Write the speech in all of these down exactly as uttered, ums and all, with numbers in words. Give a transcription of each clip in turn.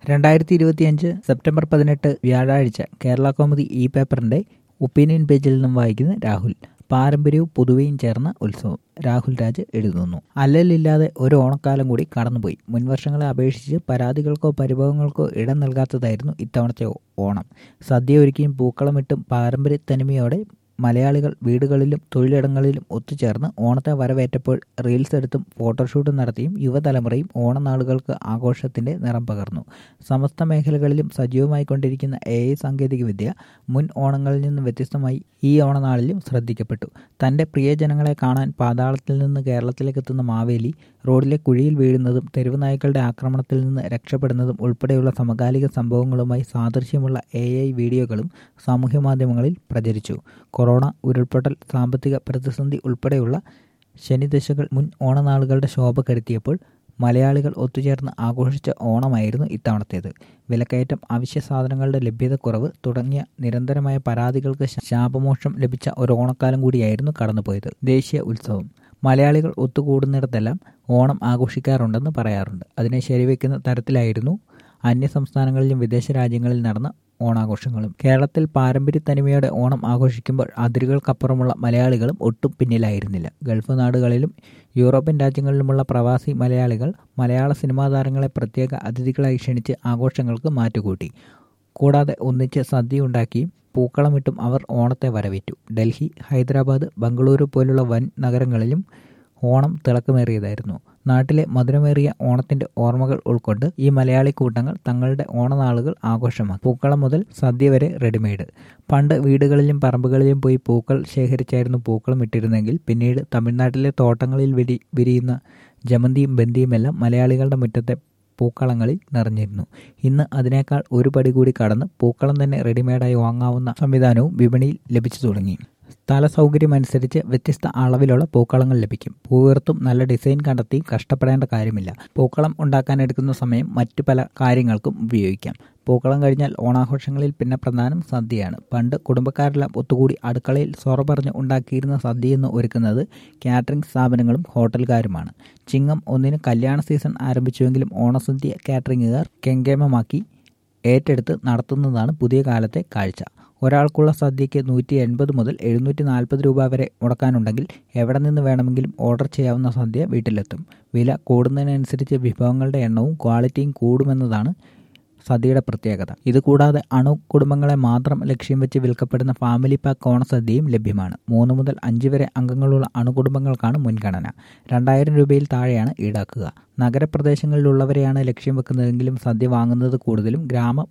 രണ്ടായിരത്തി ഇരുപത്തിയഞ്ച് സെപ്റ്റംബർ പതിനെട്ട് വ്യാഴാഴ്ച കേരള കൗമുദി ഇ പേപ്പറിന്റെ ഒപ്പീനിയൻ പേജിൽ നിന്നും വായിക്കുന്ന രാഹുൽ. പാരമ്പര്യവും പുതുവയും ചേർന്ന ഉത്സവം. രാഹുൽ രാജ് എഴുതുന്നു. അല്ലലില്ലാതെ ഒരു ഓണക്കാലം കൂടി കടന്നുപോയി. മുൻവർഷങ്ങളെ അപേക്ഷിച്ച് പരാതികൾക്കോ പരിഭവങ്ങൾക്കോ ഇടം നൽകാത്തതായിരുന്നു ഇത്തവണത്തെ ഓണം. സദ്യ ഒരുക്കിയും പൂക്കളമിട്ടും പാരമ്പര്യ തനിമയോടെ മലയാളികൾ വീടുകളിലും തൊഴിലിടങ്ങളിലും ഒത്തുചേർന്ന് ഓണത്തെ വരവേറ്റപ്പോൾ റീൽസ് എടുത്തും ഫോട്ടോഷൂട്ടും നടത്തിയും യുവതലമുറയും ഓണനാളുകൾക്ക് ആഘോഷത്തിന്റെ നിറം പകർന്നു. സമസ്ത മേഖലകളിലും സജീവമായിക്കൊണ്ടിരിക്കുന്ന എ ഐ സാങ്കേതികവിദ്യ മുൻ ഓണങ്ങളിൽ നിന്നും വ്യത്യസ്തമായി ഈ ഓണനാളിലും ശ്രദ്ധിക്കപ്പെട്ടു. തന്റെ പ്രിയജനങ്ങളെ കാണാൻ പാതാളത്തിൽ നിന്ന് കേരളത്തിലേക്ക് എത്തുന്ന മാവേലി റോഡിലെ കുഴിയിൽ വീഴുന്നതും തെരുവ് നായ്ക്കളുടെ ആക്രമണത്തിൽ നിന്ന് രക്ഷപ്പെടുന്നതും ഉൾപ്പെടെയുള്ള സമകാലിക സംഭവങ്ങളുമായി സാദൃശ്യമുള്ള എ ഐ വീഡിയോകളും സാമൂഹ്യ മാധ്യമങ്ങളിൽ പ്രചരിച്ചു. കൊറോണ, ഉരുൾപൊട്ടൽ, സാമ്പത്തിക പ്രതിസന്ധി ഉൾപ്പെടെയുള്ള ശനിദശകൾ മുൻ ഓണനാളുകളുടെ ശോഭ കെടുത്തിയപ്പോൾ മലയാളികൾ ഒത്തുചേർന്ന് ആഘോഷിച്ച ഓണമായിരുന്നു ഇത്തവണത്തേത്. വിലക്കയറ്റം, അവശ്യ സാധനങ്ങളുടെ ലഭ്യതക്കുറവ് തുടങ്ങിയ നിരന്തരമായ പരാതികൾക്ക് ശാപമോക്ഷം ലഭിച്ച ഒരു ഓണക്കാലം കൂടിയായിരുന്നു കടന്നുപോയത്. ദേശീയ ഉത്സവം. മലയാളികൾ ഒത്തുകൂടുന്നിടത്തെല്ലാം ഓണം ആഘോഷിക്കാറുണ്ടെന്ന് പറയാറുണ്ട്. അതിനെ ശരിവെക്കുന്ന തരത്തിലായിരുന്നു അന്യ സംസ്ഥാനങ്ങളിലും വിദേശ രാജ്യങ്ങളിൽ നടന്ന ഓണാഘോഷങ്ങളും. കേരളത്തിൽ പാരമ്പര്യ തനിമയോടെ ഓണം ആഘോഷിക്കുമ്പോൾ അതിരുകൾക്കപ്പുറമുള്ള മലയാളികളും ഒട്ടും പിന്നിലായിരുന്നില്ല. ഗൾഫ് നാടുകളിലും യൂറോപ്യൻ രാജ്യങ്ങളിലുമുള്ള പ്രവാസി മലയാളികൾ മലയാള സിനിമാ താരങ്ങളെ പ്രത്യേക അതിഥികളായി ക്ഷണിച്ച് ആഘോഷങ്ങൾക്ക് മാറ്റുകൂട്ടി. കൂടാതെ ഒന്നിച്ച് സദ്യ ഉണ്ടാക്കിയും പൂക്കളമിട്ടും അവർ ഓണത്തെ വരവേറ്റു. ഡൽഹി, ഹൈദരാബാദ്, ബംഗളൂരു പോലുള്ള വൻ നഗരങ്ങളിലും ഓണം തിളക്കമേറിയതായിരുന്നു. നാട്ടിലെ മധുരമേറിയ ഓണത്തിന്റെ ഓർമ്മകൾ ഉൾക്കൊണ്ട് ഈ മലയാളി കൂട്ടങ്ങൾ തങ്ങളുടെ ഓണനാളുകൾ ആഘോഷമാക്കി. പൂക്കളം മുതൽ സദ്യ വരെ റെഡിമെയ്ഡ്. പണ്ട് വീടുകളിലും പറമ്പുകളിലും പോയി പൂക്കൾ ശേഖരിച്ചായിരുന്നു പൂക്കളം ഇട്ടിരുന്നെങ്കിൽ പിന്നീട് തമിഴ്നാട്ടിലെ തോട്ടങ്ങളിൽ വിരി വിരിയുന്ന ജമന്തിയും ബന്ദിയുമെല്ലാം മലയാളികളുടെ മുറ്റത്തെ പൂക്കളങ്ങളിൽ നിറഞ്ഞിരുന്നു. ഇന്ന് അതിനേക്കാൾ ഒരു പടി കൂടി കടന്ന് പൂക്കളം തന്നെ റെഡിമെയ്ഡായി വാങ്ങാവുന്ന സംവിധാനവും വിപണിയിൽ ലഭിച്ചു തുടങ്ങി. സ്ഥല സൗകര്യമനുസരിച്ച് വ്യത്യസ്ത അളവിലുള്ള പൂക്കളങ്ങൾ ലഭിക്കും. പൂവിർത്തും നല്ല ഡിസൈൻ കണ്ടെത്തിയും കഷ്ടപ്പെടേണ്ട കാര്യമില്ല. പൂക്കളം ഉണ്ടാക്കാൻ എടുക്കുന്ന സമയം മറ്റു പല കാര്യങ്ങൾക്കും ഉപയോഗിക്കാം. പൂക്കളം കഴിഞ്ഞാൽ ഓണാഘോഷങ്ങളിൽ പിന്നെ പ്രധാനം സദ്യയാണ്. പണ്ട് കുടുംബക്കാരെല്ലാം ഒത്തുകൂടി അടുക്കളയിൽ സൊറ പറഞ്ഞ് ഉണ്ടാക്കിയിരുന്ന സദ്യയെന്ന് ഒരുക്കുന്നത് കാറ്ററിംഗ് സ്ഥാപനങ്ങളും ഹോട്ടലുകാരുമാണ്. ചിങ്ങം ഒന്നിന് കല്യാണ സീസൺ ആരംഭിച്ചുവെങ്കിലും ഓണസദ്യ കാറ്ററിംഗുകാർ കെങ്കേമമാക്കി ഏറ്റെടുത്ത് നടത്തുന്നതാണ് പുതിയ കാലത്തെ കാഴ്ച. ഒരാൾക്കുള്ള സദ്യയ്ക്ക് നൂറ്റി എൺപത് മുതൽ എഴുന്നൂറ്റി നാൽപ്പത് രൂപ വരെ മുടക്കാനുണ്ടെങ്കിൽ എവിടെ നിന്ന് വേണമെങ്കിലും ഓർഡർ ചെയ്യാവുന്ന സദ്യ വീട്ടിലെത്തും. വില കൂടുന്നതിനനുസരിച്ച് വിഭവങ്ങളുടെ എണ്ണവും ക്വാളിറ്റിയും കൂടുമെന്നതാണ് സദ്യയുടെ പ്രത്യേകത. ഇതുകൂടാതെ അണു കുടുംബങ്ങളെ മാത്രം ലക്ഷ്യം വെച്ച് വിൽക്കപ്പെടുന്ന ഫാമിലി പാക്ക് ഓണസദ്യയും ലഭ്യമാണ്. മൂന്ന് മുതൽ അഞ്ച് വരെ അംഗങ്ങളുള്ള അണുകുടുംബങ്ങൾക്കാണ് മുൻഗണന. രണ്ടായിരം രൂപയിൽ താഴെയാണ് ഈടാക്കുക. നഗരപ്രദേശങ്ങളിലുള്ളവരെയാണ് ലക്ഷ്യം വെക്കുന്നതെങ്കിലും സദ്യ വാങ്ങുന്നത് കൂടുതലും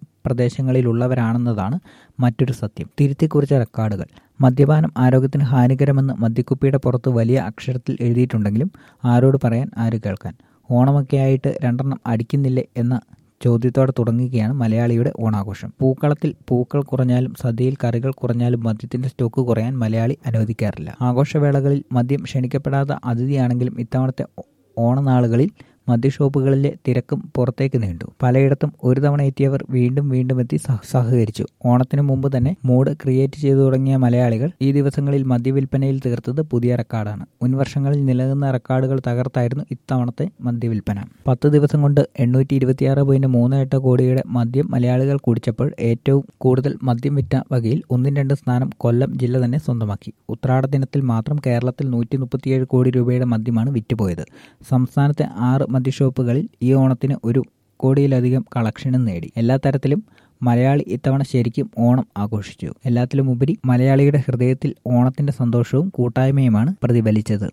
ഗ്രാമപ്രദേശങ്ങളിലുള്ളവരാണെന്നതാണ് മറ്റൊരു സത്യം. തിരുത്തിക്കുറിച്ച റെക്കോർഡുകൾ. മദ്യപാനം ആരോഗ്യത്തിന് ഹാനികരമെന്ന് മദ്യക്കുപ്പിയുടെ പുറത്ത് വലിയ അക്ഷരത്തിൽ എഴുതിയിട്ടുണ്ടെങ്കിലും ആരോട് പറയാൻ, ആര് കേൾക്കാൻ? ഓണമൊക്കെയായിട്ട് രണ്ടെണ്ണം അടിക്കുന്നില്ലേ എന്ന ചോദ്യത്തോടെ തുടങ്ങുകയാണ് മലയാളിയുടെ ഓണാഘോഷം. പൂക്കളത്തിൽ പൂക്കൾ കുറഞ്ഞാലും സദ്യയിൽ കറികൾ കുറഞ്ഞാലും മദ്യത്തിന്റെ സ്റ്റോക്ക് കുറയാൻ മലയാളി അനുവദിക്കാറില്ല. ആഘോഷവേളകളിൽ മദ്യം ക്ഷണിക്കപ്പെടാത്ത അതിഥിയാണെങ്കിലും ഇത്തവണത്തെ ഓണനാളുകളിൽ മദ്യഷോപ്പുകളിലെ തിരക്കും പുറത്തേക്ക് നീണ്ടു. പലയിടത്തും ഒരു തവണ എത്തിയവർ വീണ്ടും വീണ്ടും എത്തി സഹകരിച്ചു. ഓണത്തിന് മുമ്പ് തന്നെ മൂഡ് ക്രിയേറ്റ് ചെയ്തു തുടങ്ങിയ മലയാളികൾ ഈ ദിവസങ്ങളിൽ മദ്യവിൽപ്പനയിൽ തീർത്തത് പുതിയ റെക്കോർഡാണ്. മുൻവർഷങ്ങളിൽ നിലനിന്ന റെക്കോർഡുകൾ തകർത്തായിരുന്നു ഇത്തവണത്തെ മദ്യവിൽപ്പന. പത്ത് ദിവസം കൊണ്ട് എണ്ണൂറ്റി ഇരുപത്തിയാറ് പോയിന്റ് മൂന്ന് എട്ട് കോടിയുടെ മദ്യം മലയാളികൾ കുടിച്ചപ്പോൾ ഏറ്റവും കൂടുതൽ മദ്യം വിറ്റ വകയിൽ ഒന്നും രണ്ട് സ്ഥാനം കൊല്ലം ജില്ല തന്നെ സ്വന്തമാക്കി. ഉത്രാട ദിനത്തിൽ മാത്രം കേരളത്തിൽ നൂറ്റി മുപ്പത്തിയേഴ് കോടി രൂപയുടെ മദ്യമാണ് വിറ്റുപോയത്. സംസ്ഥാനത്തെ ആറ് മദ്യഷോപ്പുകളിൽ ഈ ഓണത്തിന് ഒരു കോടിയിലധികം കളക്ഷനും നേടി. എല്ലാ തരത്തിലും മലയാളി ഇത്തവണ ശരിക്കും ഓണം ആഘോഷിച്ചു. എല്ലാത്തിലുമുപരി മലയാളിയുടെ ഹൃദയത്തിൽ ഓണത്തിന്റെ സന്തോഷവും കൂട്ടായ്മയുമാണ് പ്രതിഫലിച്ചത്.